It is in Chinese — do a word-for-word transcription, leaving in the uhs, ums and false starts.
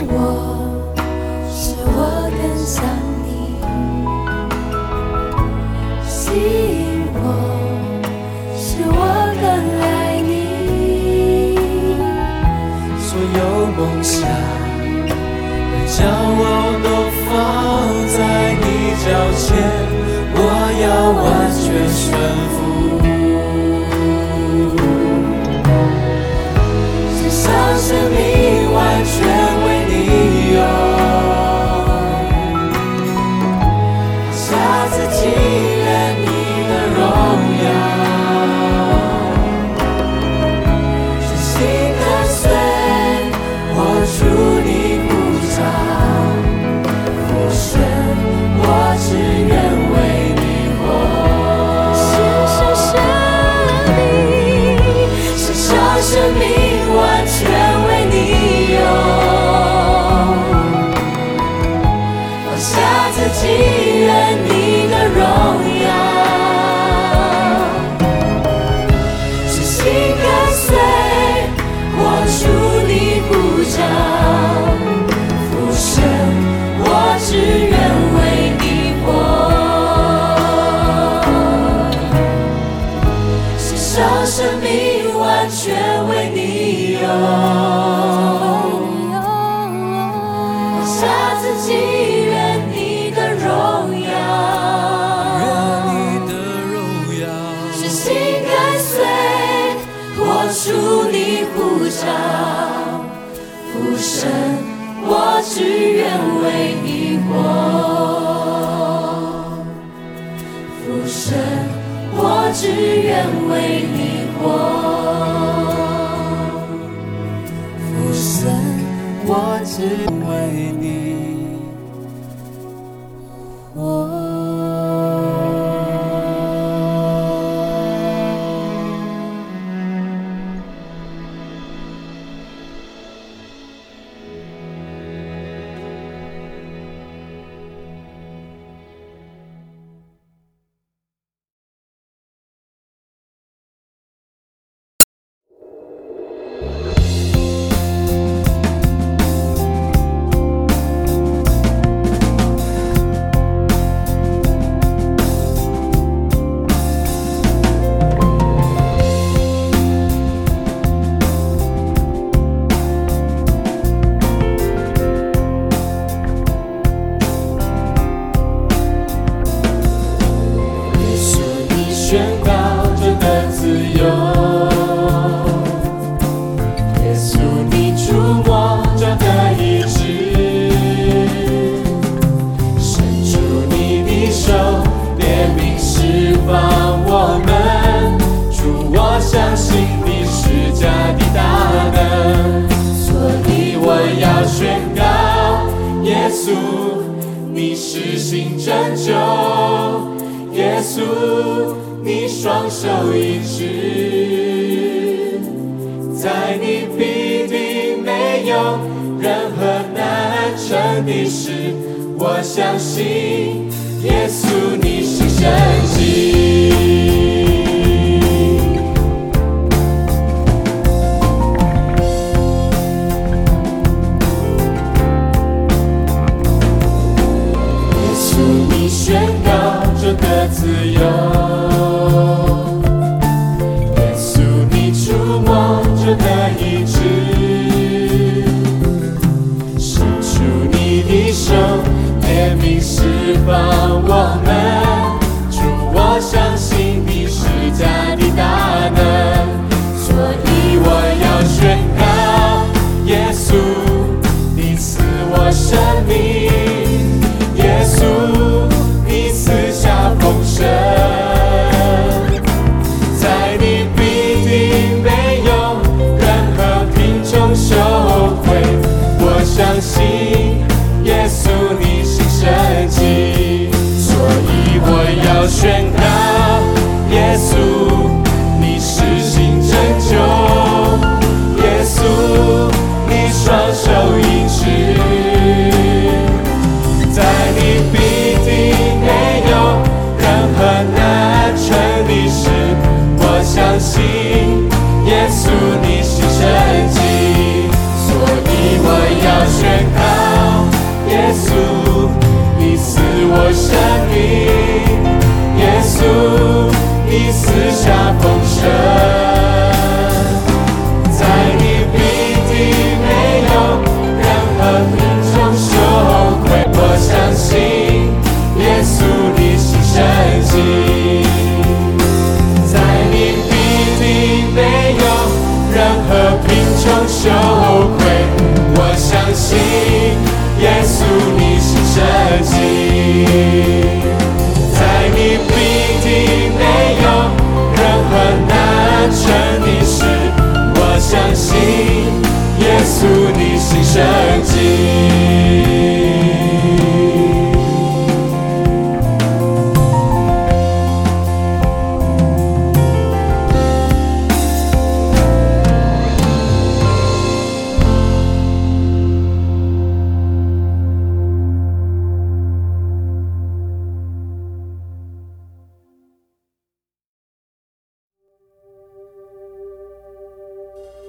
我，使我更像你，吸引我，使我更爱你。 所有梦想和骄傲都放在你脚前，我要完全顺服。世上生命完全为你有，放下自己，愿你的荣耀，真心跟随，我主你呼召，父神，我只愿为你活。 献上生命，献上生命，完全为你有，放下自己，愿你的荣耀，真心跟随，我主你呼召，父神，我只愿为你活，献上生命，完全为你有，放下自己，愿你的荣耀， 愿你的荣耀， 真心跟随，我主你呼召，父神，我只愿为你活，父神，我只愿为你活。 父神，我只为你活。宣告这个自由，耶稣你触摸这个医治，伸出你的手，怜悯释放我们。主，我相信你施加的大能，所以我要宣告，耶稣你施行拯救，耶稣你双手医治，在你必定没有任何难成的事。我相信耶稣你是神迹，耶稣你宣告这个自由，这个医治，伸出你的手，怜悯释放我们。主，我相诉你新生机。